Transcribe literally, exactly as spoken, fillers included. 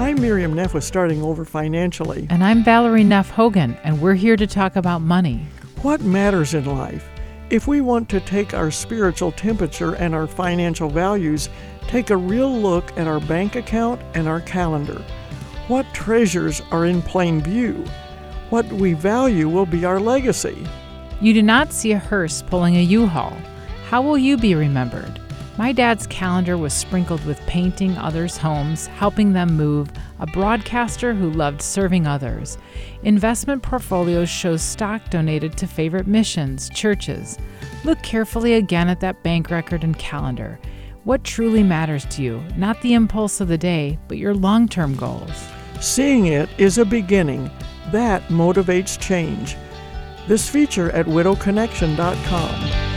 I'm Miriam Neff with Starting Over Financially. And I'm Valerie Neff Hogan, and we're here to talk about money. What matters in life? If we want to take our spiritual temperature and our financial values, take a real look at our bank account and our calendar. What treasures are in plain view? What we value will be our legacy. You do not see a hearse pulling a U-Haul. How will you be remembered? My dad's calendar was sprinkled with painting others' homes, helping them move, a broadcaster who loved serving others. Investment portfolios show stock donated to favorite missions, churches. Look carefully again at that bank record and calendar. What truly matters to you? Not the impulse of the day, but your long-term goals. Seeing it is a beginning. That motivates change. This feature at widow connection dot com.